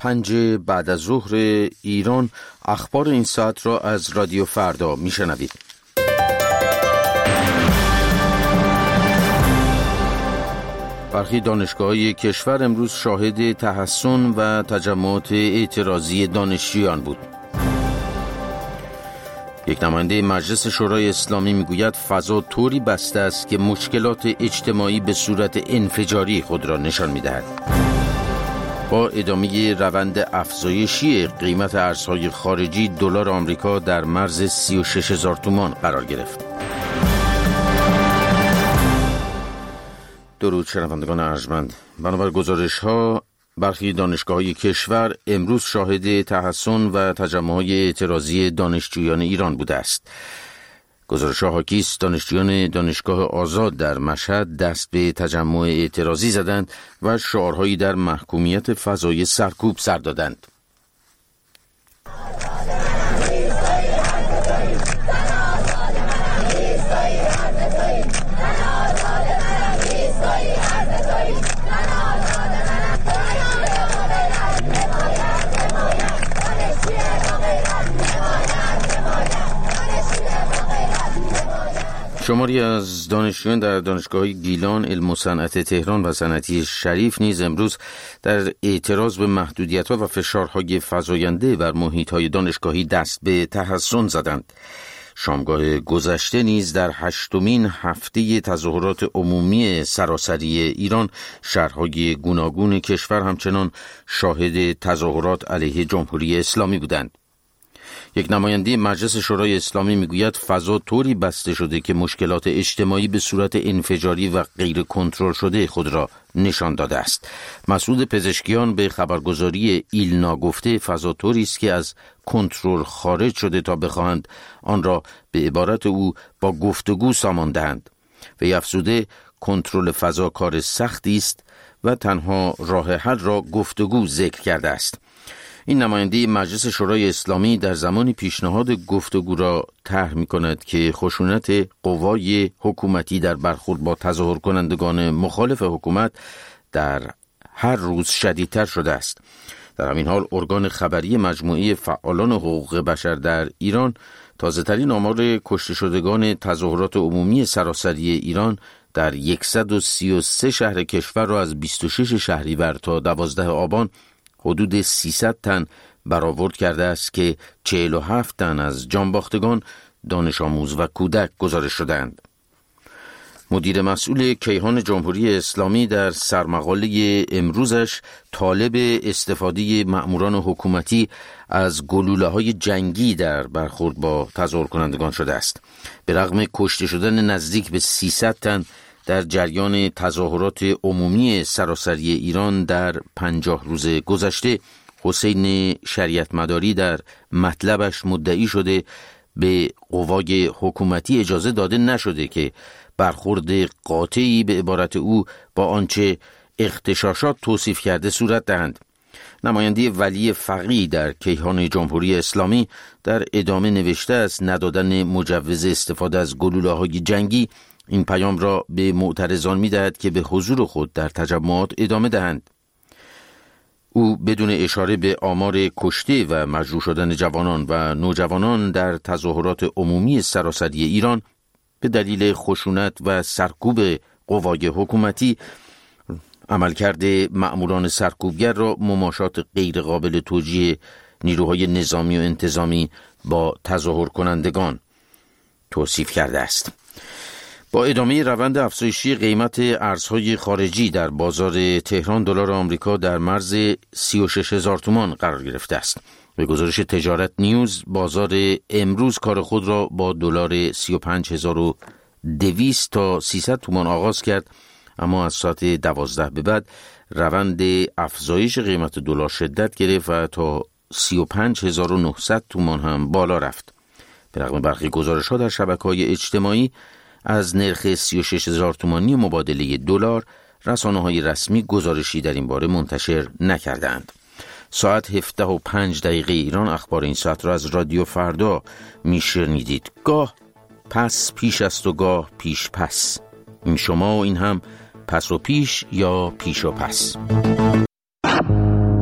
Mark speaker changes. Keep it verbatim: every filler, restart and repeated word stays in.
Speaker 1: پنج بعد از ظهر ایران اخبار این ساعت را از رادیو فردا میشنوید. برخی دانشگاه‌های کشور امروز شاهد تحسن و تجمعات اعتراضی دانشجویان بود. یک نماینده مجلس شورای اسلامی میگوید فضا طوری بسته است که مشکلات اجتماعی به صورت انفجاری خود را نشان می‌دهد. با ادامه روند افزایشی قیمت ارزهای خارجی، دلار آمریکا در مرز سی و شش هزار تومان قرار گرفت. درود شنوندگان ارجمند. بنابر گزارش‌ها برخی دانشگاه‌های کشور امروز شاهد تحسن و تجمع‌های اعتراضی دانشجویان ایران بوده است. گزارش‌ها حاکی است دانشجویان دانشگاه آزاد در مشهد دست به تجمع اعتراضی زدند و شعارهایی در محکومیت فضای سرکوب سر دادند. شماری از دانشجویان در دانشگاه گیلان، علم و صنعت تهران و صنعتی شریف نیز امروز در اعتراض به محدودیت‌ها و فشارهای فزاینده بر محیط‌های دانشگاهی دست به تحسن زدند. شامگاه گذشته نیز در هشتمین هفته تظاهرات عمومی سراسری ایران، شهرهای گوناگون کشور همچنان شاهد تظاهرات علیه جمهوری اسلامی بودند. یک نماینده مجلس شورای اسلامی میگوید فضا طوری بسته شده که مشکلات اجتماعی به صورت انفجاری و غیر کنترل شده خود را نشان داده است. مسعود پزشکیان به خبرگزاری ایلنا گفته فضا طوری است که از کنترل خارج شده تا بخواهند آن را به عبارت او با گفتگو سامان دهند. و افزوده کنترل فضا کار سختی است و تنها راه حل را گفتگو ذکر کرده است. این نماینده مجلس شورای اسلامی در زمانی پیشنهاد گفتگو را طرح می‌کند که خشونت قوای حکومتی در برخورد با تظاهر کنندگان مخالف حکومت در هر روز شدیدتر شده است. در همین حال ارگان خبری مجموعه فعالان حقوق بشر در ایران تازه‌ترین آمار کشته شدگان تظاهرات عمومی سراسری ایران در صد و سی و سه شهر کشور را از بیست و شش شهریور تا دوازده آبان حدود سیصد تن برآورد کرده است که چهل و هفت تن از جانباختگان دانش آموز و کودک گزارش شدند. مدیر مسئول کیهان جمهوری اسلامی در سرمقاله امروزش طالب استفاده مأموران حکومتی از گلوله‌های جنگی در برخورد با تظاهر کنندگان شده است. به رغم کشته شدن نزدیک به سیصد تن در جریان تظاهرات عمومی سراسری ایران در پنجاه روز گذشته، حسین شریعت مداری در مطلبش مدعی شده به قوای حکومتی اجازه داده نشده که برخورد قاطعی به عبارت او با آنچه اغتشاشات توصیف کرده صورت دهند. نماینده ولی فقیه در کیهان جمهوری اسلامی در ادامه نوشته است ندادن مجوز استفاده از گلوله‌های جنگی این پیام را به معترضان می‌دهد که به حضور خود در تجمعات ادامه دهند. او بدون اشاره به آمار کشته و مجروح شدن جوانان و نوجوانان در تظاهرات عمومی سراسری ایران به دلیل خشونت و سرکوب قوای حکومتی، عملکرد مأموران سرکوبگر را مماشات غیر قابل توجیه نیروهای نظامی و انتظامی با تظاهر کنندگان توصیف کرده است. با ادامه روند افزایشی قیمت ارزهای خارجی در بازار تهران، دلار آمریکا در مرز سی و شش هزار تومان قرار گرفته است. به گزارش تجارت نیوز، بازار امروز کار خود را با دلار سی و پنج هزار و دویست تا سیصد تومان آغاز کرد، اما از ساعت دوازده به بعد روند افزایش قیمت دلار شدت گرفت و تا سی و پنج هزار و نهصد تومان هم بالا رفت. به رغم برخی گزارش‌ها در شبکه‌های اجتماعی از نرخ سی و شش هزار تومانی مبادله دلار، رسانه‌های رسمی گزارشی در این باره منتشر نکردند. ساعت هفده و پنج دقیقه ایران اخبار این ساعت را از رادیو فردا میشنیدید. گاه پس پیش است و گاه پیش پس. این شما و این هم پس و پیش یا پیش و پس.